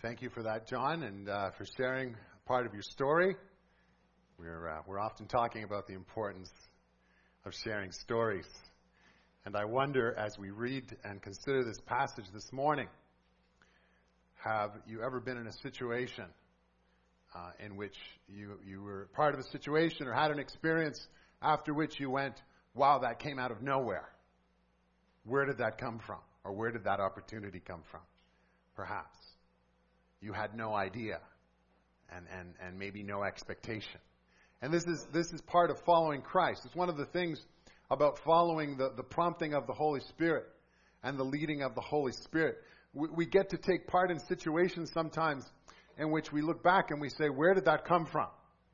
Thank you for that, John, and for sharing part of your story. We're often talking about the importance of sharing stories. And I wonder, as we read and consider this passage this morning, have you ever been in a situation in which you were part of a situation or had an experience after which you went, wow, that came out of nowhere? Where did that come from? Or where did that opportunity come from? Perhaps you had no idea and maybe no expectation. And this is part of following Christ. It's one of the things about following the prompting of the Holy Spirit and the leading of the Holy Spirit. We get to take part in situations sometimes in which we look back and we say, where did that come from?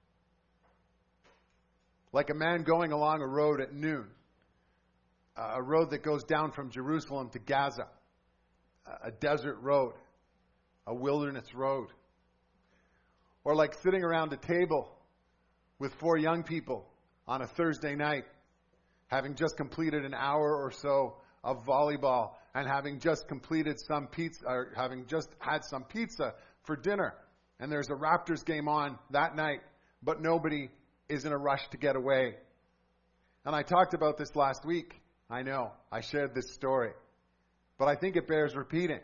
Like a man going along a road at noon, a road that goes down from Jerusalem to Gaza, a desert road, a wilderness road. Or like sitting around a table with 4 young people on a Thursday night, having just completed an hour or so of volleyball and having just completed some pizza, or having just had some pizza for dinner. And there's a Raptors game on that night, but nobody is in a rush to get away. And I talked about this last week. I know, I shared this story. But I think it bears repeating.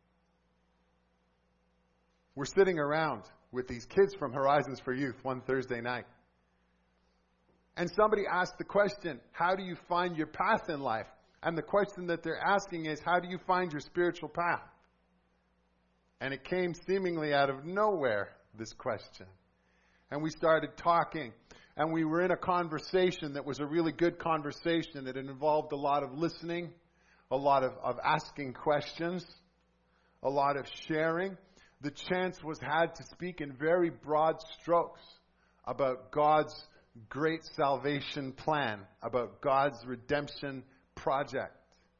We're sitting around with these kids from Horizons for Youth one Thursday night. And somebody asked the question, how do you find your path in life? And the question that they're asking is, how do you find your spiritual path? And it came seemingly out of nowhere, this question. And we started talking. And we were in a conversation that was a really good conversation. It involved a lot of listening, a lot of asking questions, a lot of sharing. The chance was had to speak in very broad strokes about God's great salvation plan, about God's redemption project,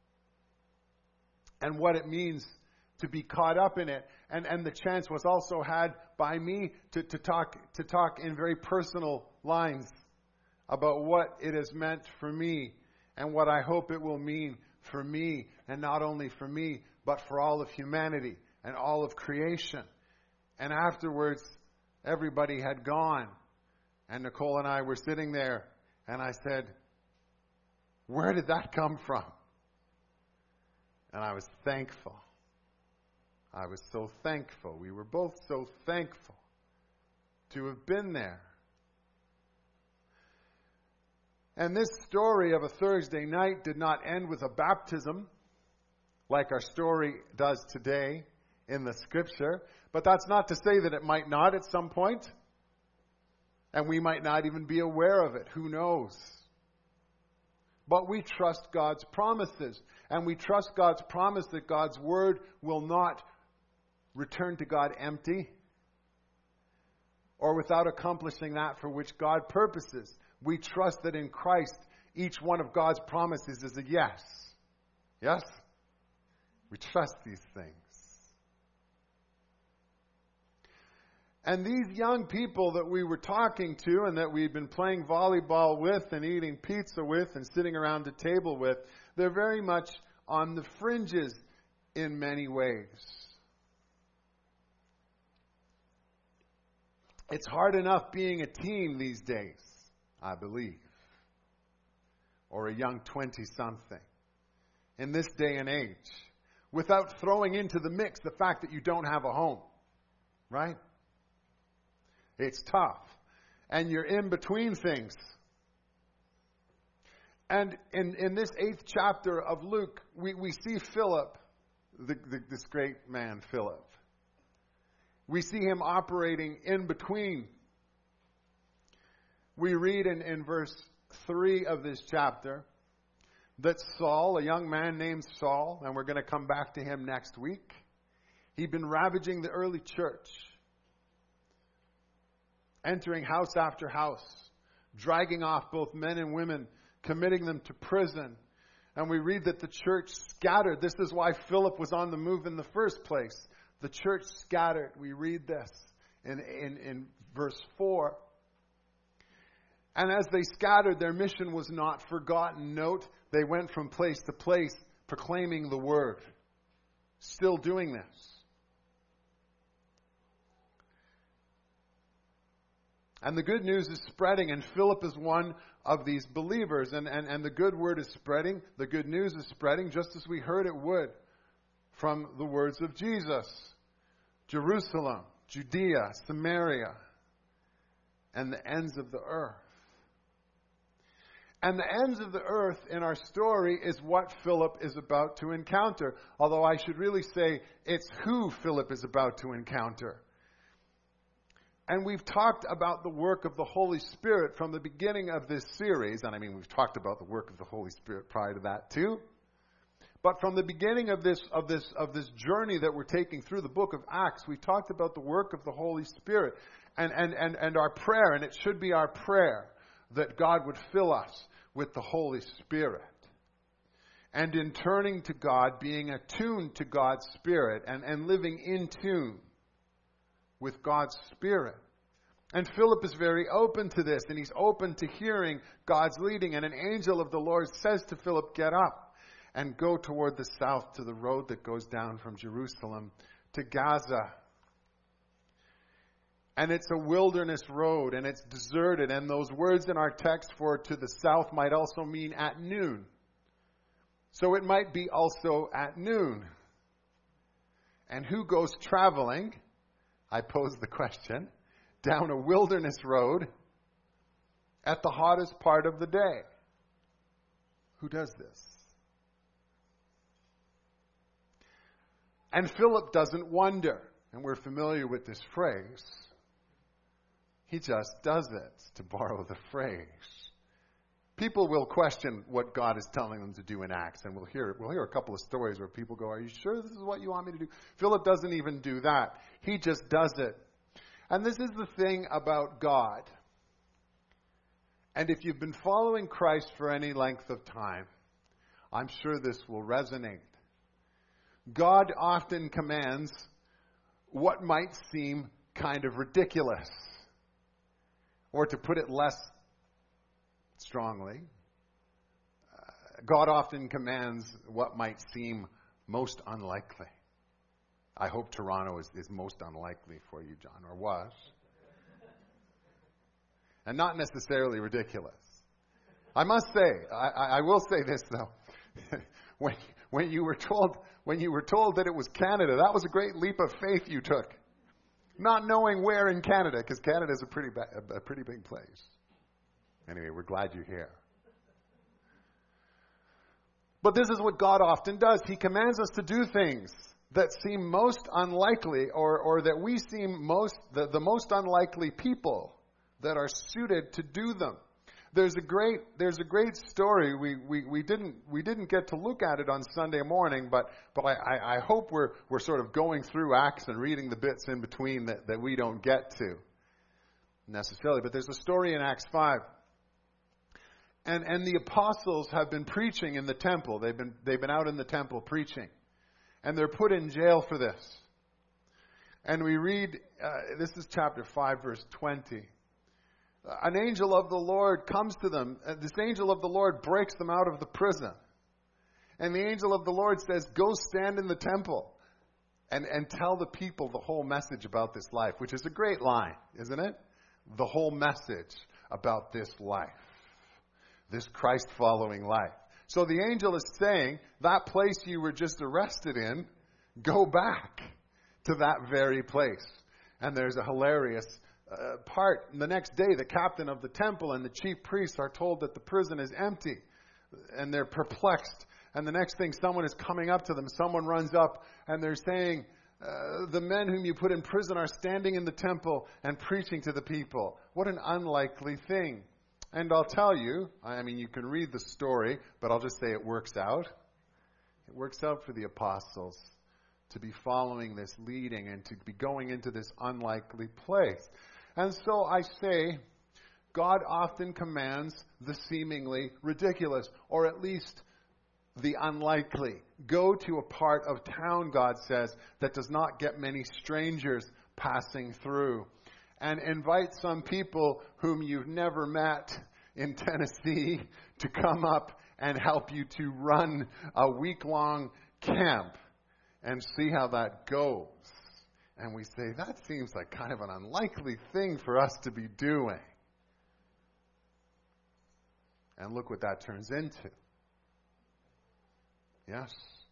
and what it means to be caught up in it. And the chance was also had by me to talk in very personal lines about what it has meant for me and what I hope it will mean for me, and not only for me, but for all of humanity and all of creation. And afterwards, everybody had gone. And Nicole and I were sitting there, and I said, where did that come from? And I was thankful. I was so thankful. We were both so thankful to have been there. And this story of a Thursday night did not end with a baptism, like our story does today in the Scripture. But that's not to say that it might not at some point. And we might not even be aware of it. Who knows? But we trust God's promises. And we trust God's promise that God's Word will not return to God empty or without accomplishing that for which God purposes. We trust that in Christ, each one of God's promises is a yes. Yes? We trust these things. And these young people that we were talking to and that we'd been playing volleyball with and eating pizza with and sitting around the table with, they're very much on the fringes in many ways. It's hard enough being a teen these days, I believe, or a young 20-something in this day and age, without throwing into the mix the fact that you don't have a home, right? It's tough. And you're in between things. And in this 8th chapter of Luke, we see Philip, this great man, Philip. We see him operating in between. We read in verse 3 of this chapter that Saul, a young man named Saul, and we're going to come back to him next week, he'd been ravaging the early church, entering house after house, dragging off both men and women, committing them to prison. And we read that the church scattered. This is why Philip was on the move in the first place. The church scattered. We read this in verse 4. And as they scattered, their mission was not forgotten. Note, they went from place to place proclaiming the word. Still doing this. And the good news is spreading, and Philip is one of these believers. And the good word is spreading, the good news is spreading, just as we heard it would from the words of Jesus. Jerusalem, Judea, Samaria, and the ends of the earth. And the ends of the earth in our story is what Philip is about to encounter. Although I should really say it's who Philip is about to encounter. And we've talked about the work of the Holy Spirit from the beginning of this series. And I mean, we've talked about the work of the Holy Spirit prior to that too. But from the beginning of this journey that we're taking through the book of Acts, we talked about the work of the Holy Spirit and our prayer, and it should be our prayer that God would fill us with the Holy Spirit. And in turning to God, being attuned to God's Spirit and living in tune with God's Spirit. And Philip is very open to this, and he's open to hearing God's leading. And an angel of the Lord says to Philip, "Get up and go toward the south to the road that goes down from Jerusalem to Gaza." And it's a wilderness road, and it's deserted. And those words in our text for to the south might also mean at noon. So it might be also at noon. And who goes traveling, I pose the question, down a wilderness road at the hottest part of the day? Who does this? And Philip doesn't wonder, and we're familiar with this phrase. He just does it, to borrow the phrase. People will question what God is telling them to do in Acts, and we'll hear a couple of stories where people go, "Are you sure this is what you want me to do?" Philip doesn't even do that. He just does it. And this is the thing about God. And if you've been following Christ for any length of time, I'm sure this will resonate. God often commands what might seem kind of ridiculous. Or to put it less strongly, God often commands what might seem most unlikely. I hope Toronto is most unlikely for you, John, or was. And not necessarily ridiculous. I must say, I will say this though. When you were told that it was Canada, that was a great leap of faith you took. Not knowing where in Canada, because Canada is a pretty big place. Anyway, we're glad you're here. But this is what God often does. He commands us to do things that seem most unlikely, or that we seem the most unlikely people that are suited to do them. There's a great story. We didn't get to look at it on Sunday morning, but I hope we're sort of going through Acts and reading the bits in between that we don't get to necessarily. But there's a story in Acts 5. And the apostles have been preaching in the temple. They've been out in the temple preaching. And they're put in jail for this. And we read, this is chapter 5, verse 20. An angel of the Lord comes to them. This angel of the Lord breaks them out of the prison. And the angel of the Lord says, "Go stand in the temple and tell the people the whole message about this life," which is a great line, isn't it? The whole message about this life, this Christ-following life. So the angel is saying, that place you were just arrested in, go back to that very place. And there's a hilarious part. The next day, the captain of the temple and the chief priests are told that the prison is empty. And they're perplexed. And the next thing, someone is coming up to them. Someone runs up and they're saying, "The men whom you put in prison are standing in the temple and preaching to the people." What an unlikely thing. And I'll tell you, I mean, you can read the story, but I'll just say it works out. It works out for the apostles to be following this leading and to be going into this unlikely place. And so I say, God often commands the seemingly ridiculous, or at least the unlikely. Go to a part of town, God says, that does not get many strangers passing through. And invite some people whom you've never met in Tennessee to come up and help you to run a week-long camp and see how that goes. And we say, that seems like kind of an unlikely thing for us to be doing. And look what that turns into. Yes.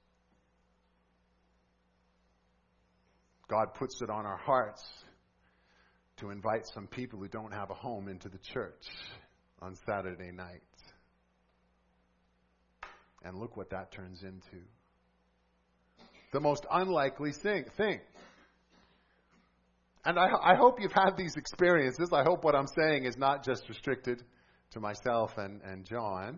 God puts it on our hearts to invite some people who don't have a home into the church on Saturday night. And look what that turns into. The most unlikely thing. And I hope you've had these experiences. I hope what I'm saying is not just restricted to myself and John.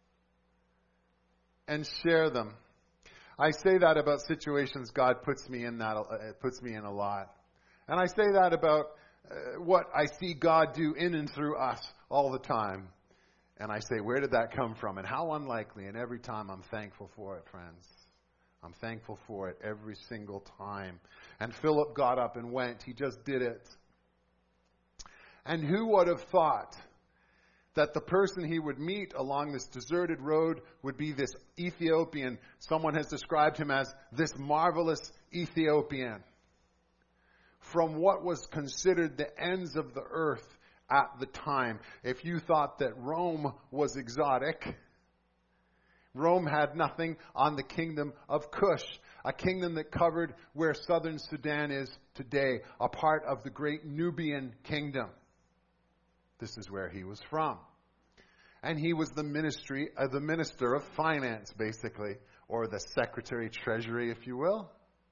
And share them. I say that about situations God puts me in a lot. And I say that about what I see God do in and through us all the time. And I say, where did that come from? And how unlikely. And every time I'm thankful for it, friends. I'm thankful for it every single time. And Philip got up and went. He just did it. And who would have thought that the person he would meet along this deserted road would be this Ethiopian? Someone has described him as this marvelous Ethiopian. From what was considered the ends of the earth at the time. If you thought that Rome was exotic, Rome had nothing on the kingdom of Cush, a kingdom that covered where southern Sudan is today, a part of the great Nubian kingdom. This is where he was from. And he was the minister of finance, basically, or the secretary treasury, if you will.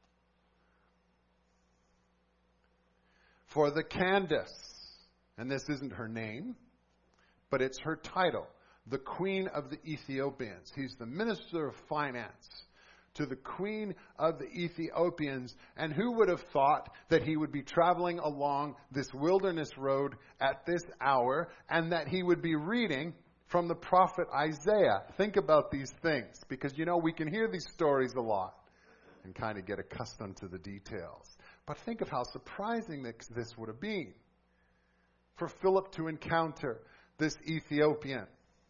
For the Candace, and this isn't her name, but it's her title, the Queen of the Ethiopians. He's the Minister of Finance to the Queen of the Ethiopians. And who would have thought that he would be traveling along this wilderness road at this hour and that he would be reading from the prophet Isaiah? Think about these things, because we can hear these stories a lot and kind of get accustomed to the details. But think of how surprising this would have been for Philip to encounter this Ethiopian.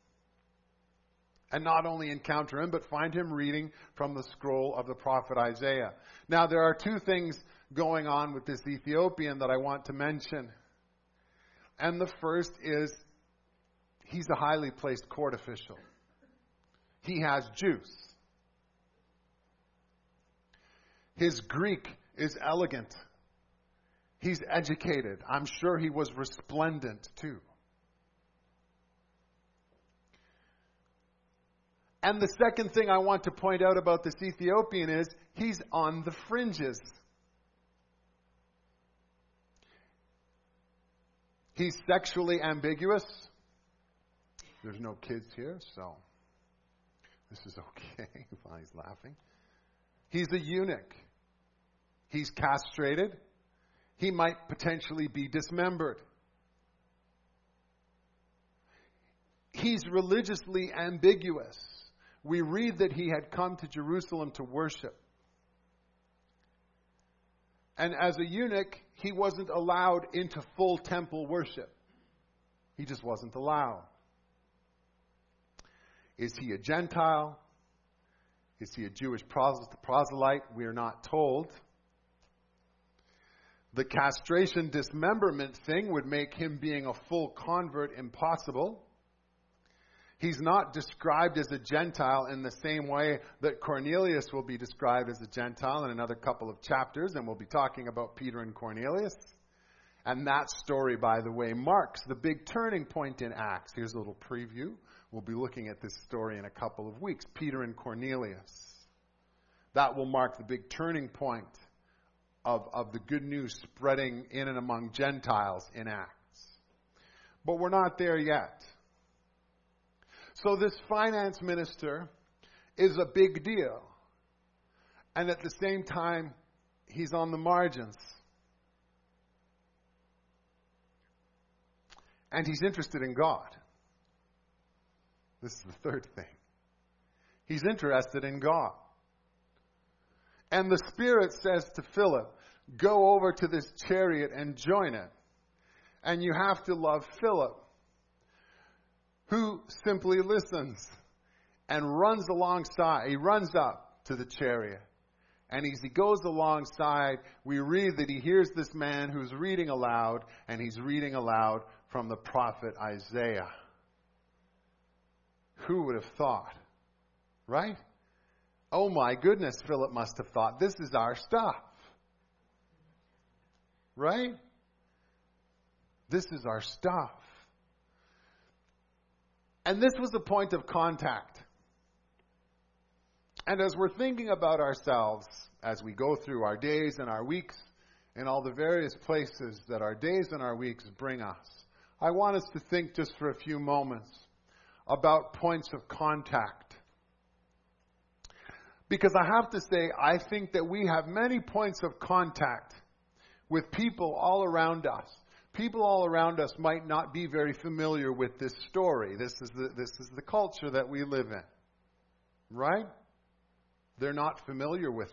And not only encounter him, but find him reading from the scroll of the prophet Isaiah. Now, there are two things going on with this Ethiopian that I want to mention. And the first is, he's a highly placed court official. He has juice. His Greek is elegant. He's educated. I'm sure he was resplendent too. And the second thing I want to point out about this Ethiopian is he's on the fringes. He's sexually ambiguous. There's no kids here, so this is okay while he's laughing. He's a eunuch. He's castrated. He might potentially be dismembered. He's religiously ambiguous. We read that he had come to Jerusalem to worship. And as a eunuch, he wasn't allowed into full temple worship. He just wasn't allowed. Is he a Gentile? Is he a Jewish proselyte? We are not told. The castration dismemberment thing would make him being a full convert impossible. He's not described as a Gentile in the same way that Cornelius will be described as a Gentile in another couple of chapters, and we'll be talking about Peter and Cornelius. And that story, by the way, marks the big turning point in Acts. Here's a little preview. We'll be looking at this story in a couple of weeks, Peter and Cornelius. That will mark the big turning point of the good news spreading in and among Gentiles in Acts. But we're not there yet. So this finance minister is a big deal. And at the same time, he's on the margins. And he's interested in God. This is the third thing. He's interested in God. And the Spirit says to Philip, go over to this chariot and join it. And you have to love Philip, who simply listens and runs alongside. He runs up to the chariot And as he goes alongside, we read that he hears this man who's reading aloud, and he's reading aloud from the prophet Isaiah. Who would have thought? Right? Oh my goodness, Philip must have thought, this is our stuff. Right? This is our stuff. And this was the point of contact. And as we're thinking about ourselves, as we go through our days and our weeks, and all the various places that our days and our weeks bring us, I want us to think just for a few moments about points of contact. Because I have to say, I think that we have many points of contact with people all around us. People all around us might not be very familiar with this story. This is the culture that we live in. Right? They're not familiar with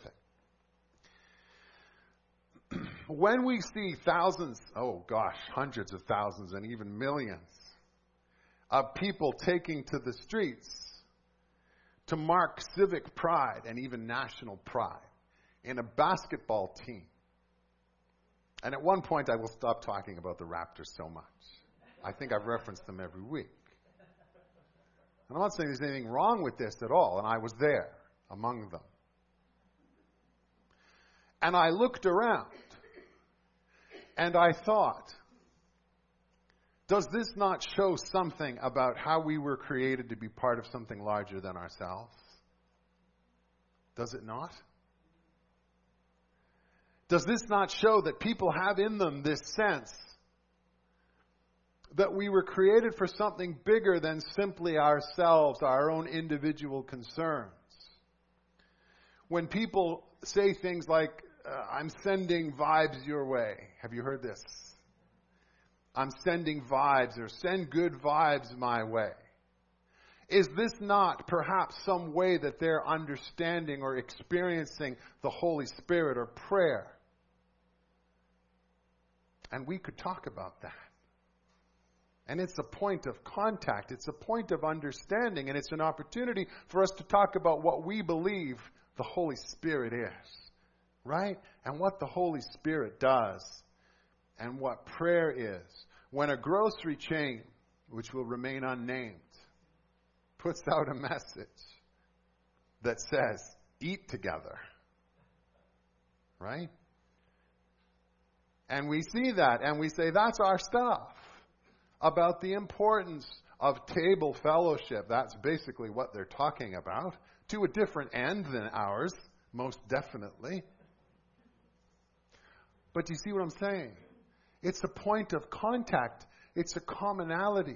it. When we see thousands, hundreds of thousands and even millions of people taking to the streets to mark civic pride and even national pride in a basketball team. And at one point I will stop talking about the Raptors so much. I think I've referenced them every week. And I'm not saying there's anything wrong with this at all, and I was there among them. And I looked around and I thought, does this not show something about how we were created to be part of something larger than ourselves? Does it not? Does this not show that people have in them this sense that we were created for something bigger than simply ourselves, our own individual concerns? When people say things like, I'm sending vibes your way. Have you heard this? I'm sending vibes, or send good vibes my way. Is this not perhaps some way that they're understanding or experiencing the Holy Spirit or prayer? And we could talk about that. And it's a point of contact. It's a point of understanding. And it's an opportunity for us to talk about what we believe the Holy Spirit is. Right? And what the Holy Spirit does. And what prayer is. When a grocery chain, which will remain unnamed, puts out a message that says, eat together. Right? And we see that and we say, that's our stuff. About the importance of table fellowship. That's basically what they're talking about. To a different end than ours, most definitely. But do you see what I'm saying? It's a point of contact. It's a commonality.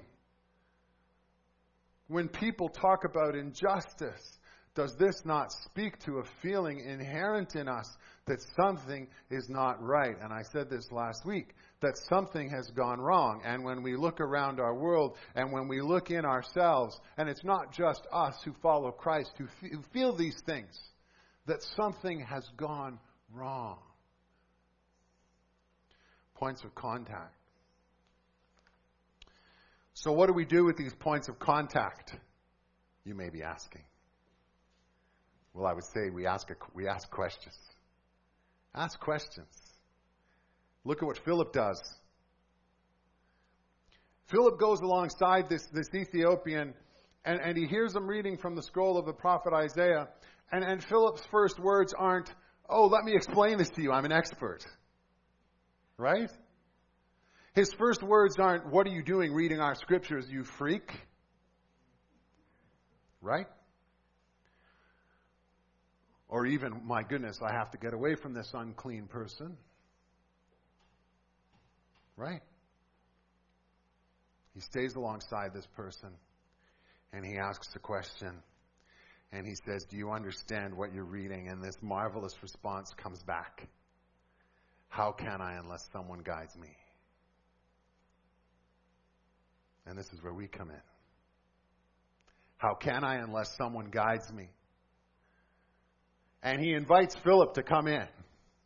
When people talk about injustice, does this not speak to a feeling inherent in us that something is not right? And I said this last week, that something has gone wrong. And when we look around our world and when we look in ourselves, and it's not just us who follow Christ who feel these things, that something has gone wrong. Points of contact. So what do we do with these points of contact? You may be asking. Well, I would say we ask questions. Ask questions. Look at what Philip does. Philip goes alongside this Ethiopian, and he hears him reading from the scroll of the prophet Isaiah. And Philip's first words aren't, oh, let me explain this to you, I'm an expert. Right? His first words aren't, what are you doing reading our scriptures, you freak? Right? Or even, my goodness, I have to get away from this unclean person. Right? He stays alongside this person and he asks a question. And he says, do you understand what you're reading? And this marvelous response comes back. How can I unless someone guides me? And this is where we come in. How can I unless someone guides me? And he invites Philip to come in.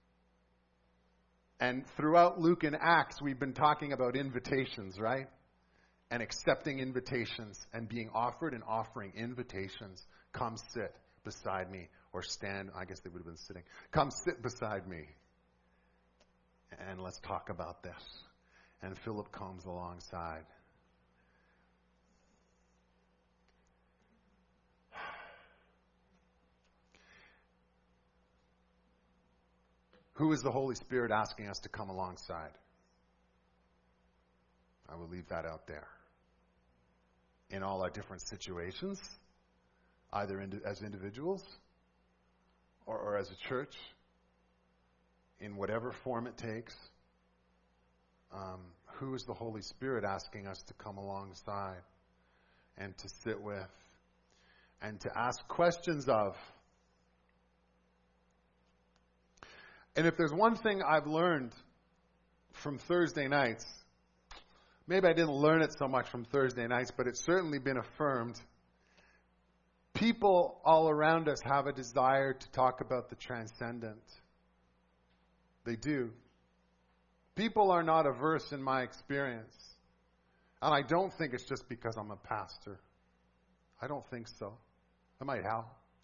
And throughout Luke and Acts, we've been talking about invitations, right? And accepting invitations and being offered and offering invitations. Come sit beside me or stand. I guess they would have been sitting. Come sit beside me and let's talk about this. And Philip comes alongside. Who is the Holy Spirit asking us to come alongside? I will leave that out there. In all our different situations, either as individuals or as a church, in whatever form it takes, who is the Holy Spirit asking us to come alongside and to sit with and to ask questions of? And if there's one thing I've learned from Thursday nights, maybe I didn't learn it so much from Thursday nights, but it's certainly been affirmed. People all around us have a desire to talk about the transcendent. They do. People are not averse in my experience. And I don't think it's just because I'm a pastor. I don't think so. I might have.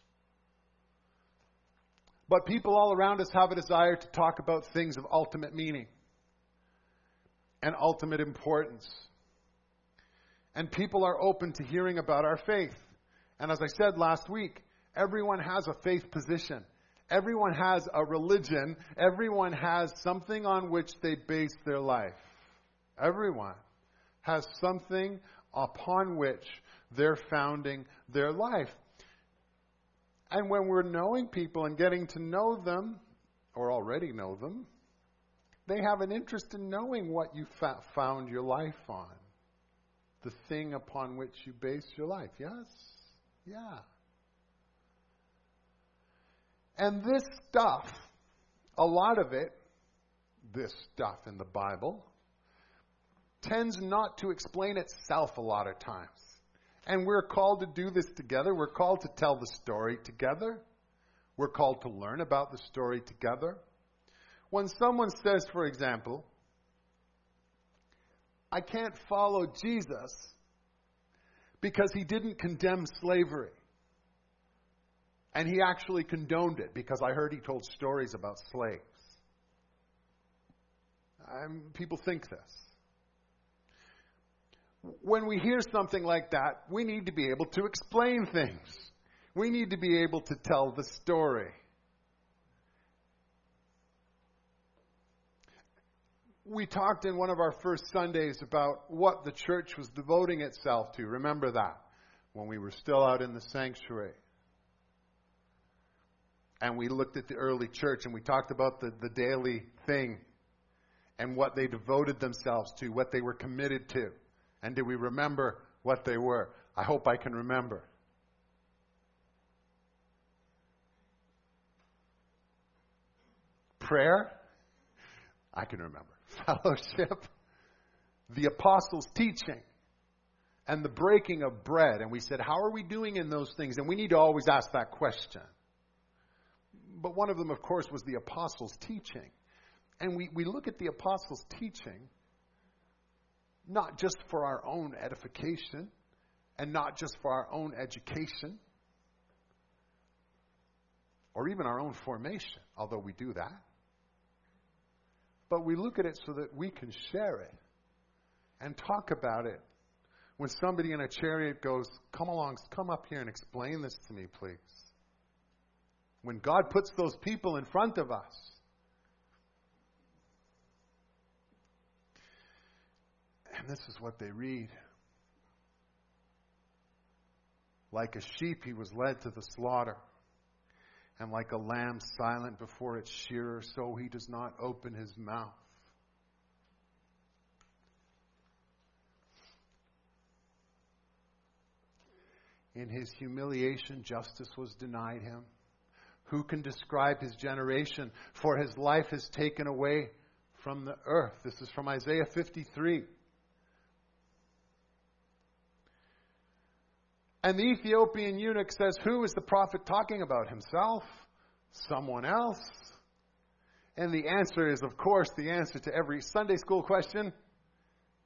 But people all around us have a desire to talk about things of ultimate meaning and ultimate importance. And people are open to hearing about our faith. And as I said last week, everyone has a faith position. Everyone has a religion. Everyone has something on which they base their life. Everyone has something upon which they're founding their life. And when we're knowing people and getting to know them, or already know them, they have an interest in knowing what you found your life on. The thing upon which you base your life. Yes? Yeah. And this stuff, a lot of it, this stuff in the Bible, tends not to explain itself a lot of times. And we're called to do this together. We're called to tell the story together. We're called to learn about the story together. When someone says, for example, I can't follow Jesus because he didn't condemn slavery. And he actually condoned it because I heard he told stories about slaves. People think this. When we hear something like that, we need to be able to explain things. We need to be able to tell the story. We talked in one of our first Sundays about what the church was devoting itself to. Remember that, when we were still out in the sanctuary. And we looked at the early church and we talked about the daily thing and what they devoted themselves to, what they were committed to. And did we remember what they were? I hope I can remember. Prayer? I can remember. Fellowship. The apostles' teaching. And the breaking of bread. And we said, how are we doing in those things? And we need to always ask that question. But one of them, of course, was the apostles' teaching. And we look at the apostles' teaching not just for our own edification and not just for our own education or even our own formation, although we do that. But we look at it so that we can share it and talk about it. When somebody in a chariot goes, come up here and explain this to me, please. When God puts those people in front of us, and this is what they read. Like a sheep, he was led to the slaughter. And like a lamb silent before its shearer, so he does not open his mouth. In his humiliation, justice was denied him. Who can describe his generation? For his life is taken away from the earth. This is from Isaiah 53. And the Ethiopian eunuch says, who is the prophet talking about? Himself? Someone else? And the answer is, of course, the answer to every Sunday school question.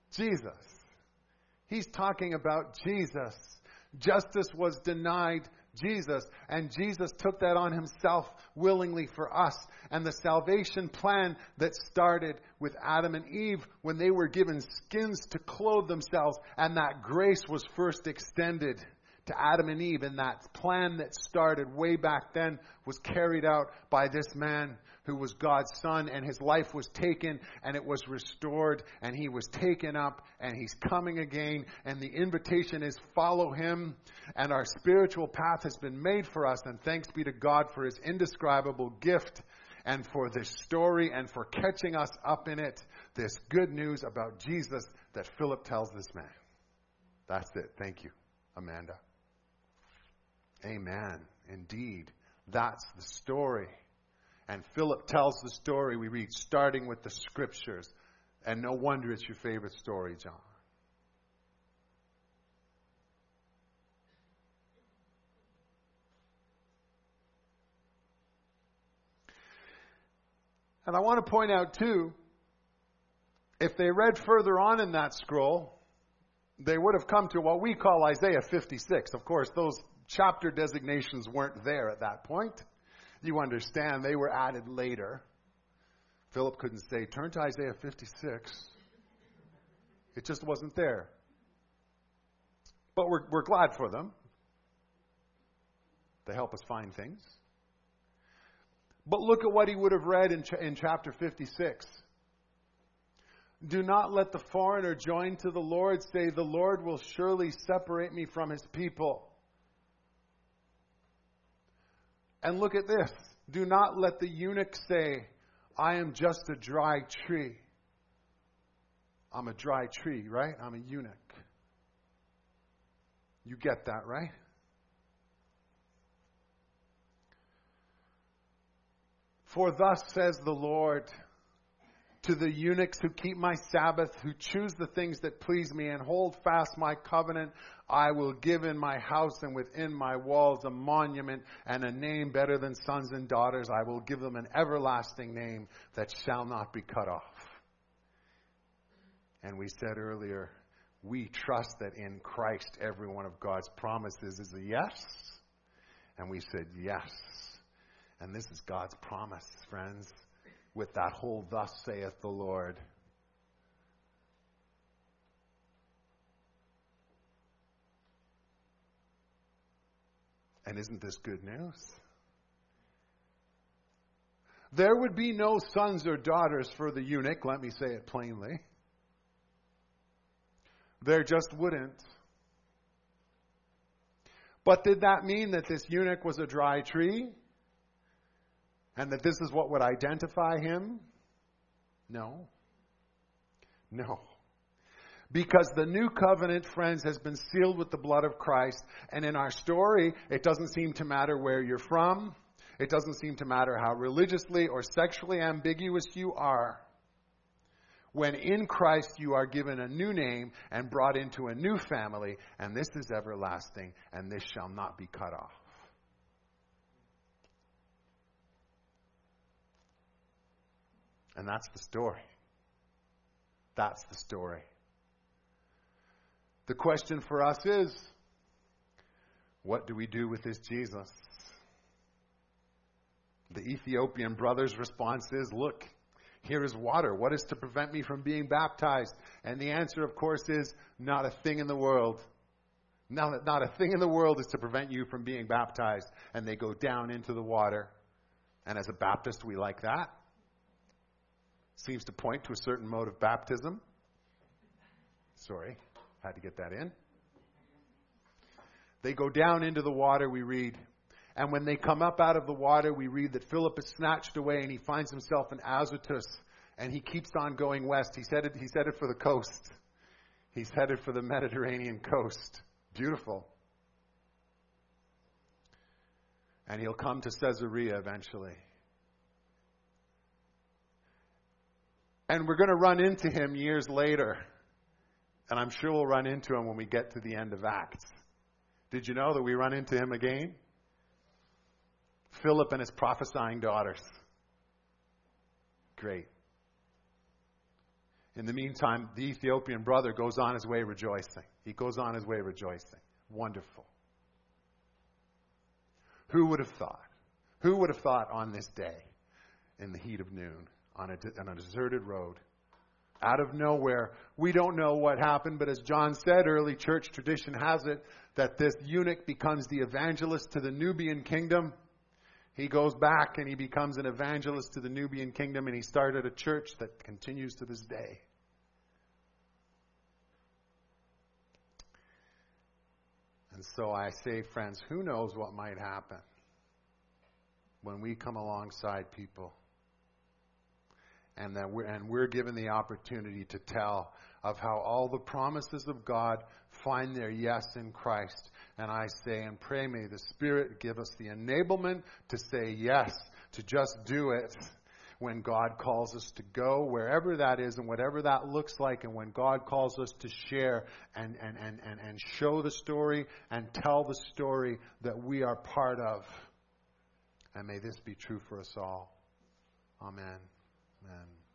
Jesus. He's talking about Jesus. Justice was denied Jesus. And Jesus took that on himself willingly for us. And the salvation plan that started with Adam and Eve when they were given skins to clothe themselves, and that grace was first extended to Adam and Eve, and that plan that started way back then was carried out by this man who was God's son, and his life was taken and it was restored, and he was taken up and he's coming again, and the invitation is follow him, and our spiritual path has been made for us, and thanks be to God for his indescribable gift and for this story and for catching us up in it, this good news about Jesus that Philip tells this man. That's it. Thank you, Amanda. Amen. Indeed. That's the story. And Philip tells the story we read starting with the scriptures. And no wonder it's your favorite story, John. And I want to point out too, if they read further on in that scroll, they would have come to what we call Isaiah 56. Of course, those chapter designations weren't there at that point. You understand, they were added later. Philip couldn't say, turn to Isaiah 56. It just wasn't there. But we're glad for them. They help us find things. But look at what he would have read in chapter 56. Do not let the foreigner join to the Lord. Say, the Lord will surely separate me from his people. And look at this. Do not let the eunuch say, I am just a dry tree. I'm a dry tree, right? I'm a eunuch. You get that, right? For thus says the Lord, to the eunuchs who keep my Sabbath, who choose the things that please me and hold fast my covenant, I will give in my house and within my walls a monument and a name better than sons and daughters. I will give them an everlasting name that shall not be cut off. And we said earlier, we trust that in Christ every one of God's promises is a yes. And we said yes. And this is God's promise, friends, with that whole thus saith the Lord. And isn't this good news? There would be no sons or daughters for the eunuch, let me say it plainly. There just wouldn't. But did that mean that this eunuch was a dry tree? And that this is what would identify him? No. No. Because the new covenant, friends, has been sealed with the blood of Christ. And in our story, it doesn't seem to matter where you're from. It doesn't seem to matter how religiously or sexually ambiguous you are. When in Christ you are given a new name and brought into a new family, and this is everlasting, and this shall not be cut off. And that's the story. That's the story. The question for us is, what do we do with this Jesus? The Ethiopian brother's response is, look, here is water. What is to prevent me from being baptized? And the answer, of course, is not a thing in the world. Not a thing in the world is to prevent you from being baptized. And they go down into the water. And as a Baptist, we like that. Seems to point to a certain mode of baptism. Sorry, had to get that in. They go down into the water, we read. And when they come up out of the water, we read that Philip is snatched away and he finds himself in Azotus. And he keeps on going west. He's headed for the coast. He's headed for the Mediterranean coast. Beautiful. And he'll come to Caesarea eventually. And we're going to run into him years later. And I'm sure we'll run into him when we get to the end of Acts. Did you know that we run into him again? Philip and his prophesying daughters. Great. In the meantime, the Ethiopian brother goes on his way rejoicing. He goes on his way rejoicing. Wonderful. Who would have thought? Who would have thought on this day, in the heat of noon, on a deserted road, out of nowhere? We don't know what happened, but as John said, early church tradition has it that this eunuch becomes the evangelist to the Nubian kingdom. He goes back and he becomes an evangelist to the Nubian kingdom, and he started a church that continues to this day. And so I say, friends, who knows what might happen when we come alongside people and we're given the opportunity to tell of how all the promises of God find their yes in Christ. And I say and pray, may the Spirit give us the enablement to say yes, to just do it when God calls us to go, wherever that is and whatever that looks like, and when God calls us to share and show the story and tell the story that we are part of. And may this be true for us all. Amen. Amen.